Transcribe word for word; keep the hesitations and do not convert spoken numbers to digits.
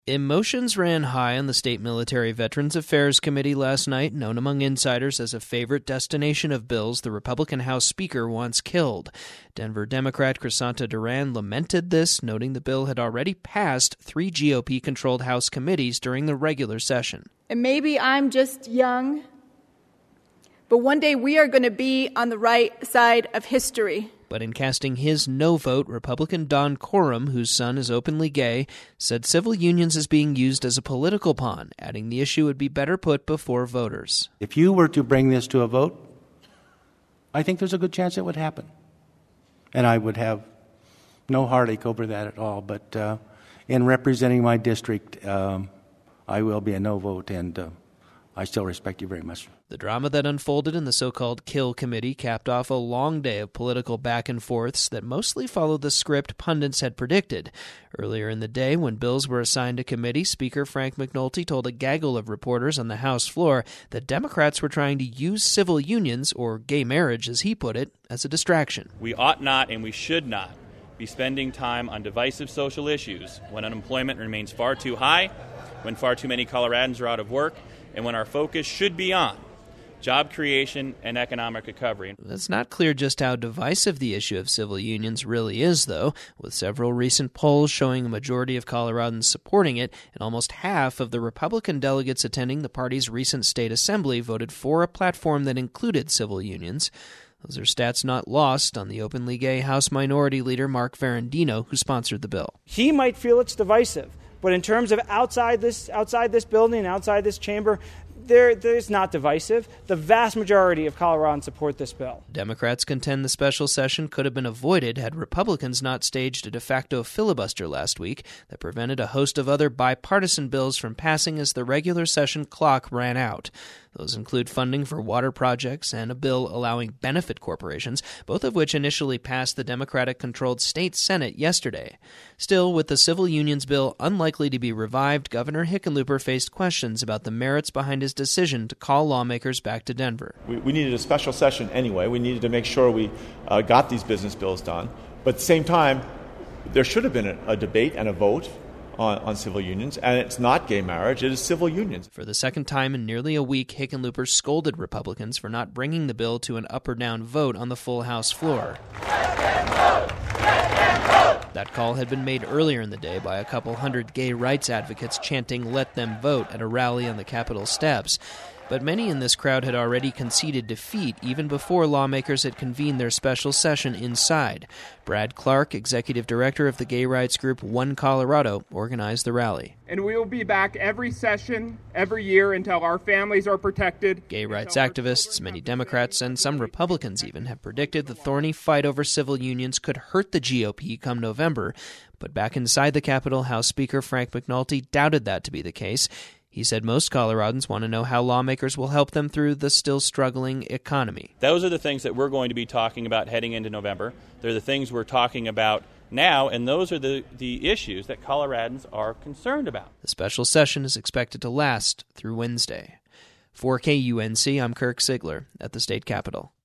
Emotions ran high on the State Military Veterans Affairs Committee last night, known among insiders as a favorite destination of bills the Republican House Speaker wants killed. Denver Democrat Crisanta Duran lamented this, noting the bill had already passed three G O P-controlled House committees during the regular session. And maybe I'm just young, but one day we are going to be on the right side of history. But in casting his no vote, Republican Don Coram, whose son is openly gay, said civil unions is being used as a political pawn, adding the issue would be better put before voters. If you were to bring this to a vote, I think there's a good chance it would happen. And I would have no heartache over that at all. But uh, in representing my district, um, I will be a no vote, and uh, I still respect you very much. The drama that unfolded in the so-called Kill Committee capped off a long day of political back-and-forths that mostly followed the script pundits had predicted. Earlier in the day, when bills were assigned to committee, Speaker Frank McNulty told a gaggle of reporters on the House floor that Democrats were trying to use civil unions, or gay marriage as he put it, as a distraction. We ought not and we should not be spending time on divisive social issues when unemployment remains far too high, when far too many Coloradans are out of work, and when our focus should be on job creation and economic recovery. It's not clear just how divisive the issue of civil unions really is, though, with several recent polls showing a majority of Coloradans supporting it, and almost half of the Republican delegates attending the party's recent state assembly voted for a platform that included civil unions. Those are stats not lost on the openly gay House Minority Leader Mark Ferrandino, who sponsored the bill. He might feel it's divisive, but in terms of outside this outside this building, outside this chamber, There, there's not divisive. The vast majority of Coloradans support this bill. Democrats contend the special session could have been avoided had Republicans not staged a de facto filibuster last week that prevented a host of other bipartisan bills from passing as the regular session clock ran out. Those include funding for water projects and a bill allowing benefit corporations, both of which initially passed the Democratic-controlled state Senate yesterday. Still, with the civil unions bill unlikely to be revived, Governor Hickenlooper faced questions about the merits behind his decision to call lawmakers back to Denver. We, we needed a special session anyway. We needed to make sure we uh, got these business bills done. But at the same time, there should have been a, a debate and a vote on, on civil unions, and it's not gay marriage, it is civil unions. For the second time in nearly a week, Hickenlooper scolded Republicans for not bringing the bill to an up or down vote on the full House floor. That call had been made earlier in the day by a couple hundred gay rights advocates chanting "Let them vote" at a rally on the Capitol steps. But many in this crowd had already conceded defeat even before lawmakers had convened their special session inside. Brad Clark, executive director of the gay rights group One Colorado, organized the rally. And we will be back every session, every year, until our families are protected. Gay rights activists, many Democrats, and some Republicans even have predicted the thorny fight over civil unions could hurt the G O P come November. But back inside the Capitol, House Speaker Frank McNulty doubted that to be the case. He said most Coloradans want to know how lawmakers will help them through the still struggling economy. Those are the things that we're going to be talking about heading into November. They're the things we're talking about now, and those are the, the issues that Coloradans are concerned about. The special session is expected to last through Wednesday. For K U N C, I'm Kirk Sigler at the state capitol.